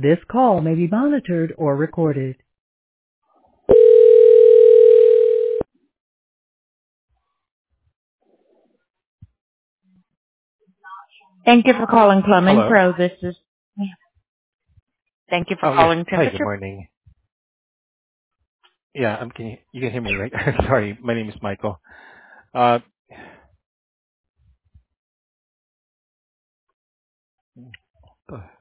This call may be monitored or recorded. Thank you for calling Plumbing Hello. Pro. Thank you for Oh, yes. calling Hi, good Temperature. morning. Yeah, you can hear me, right? Sorry, my name is Michael. Uh,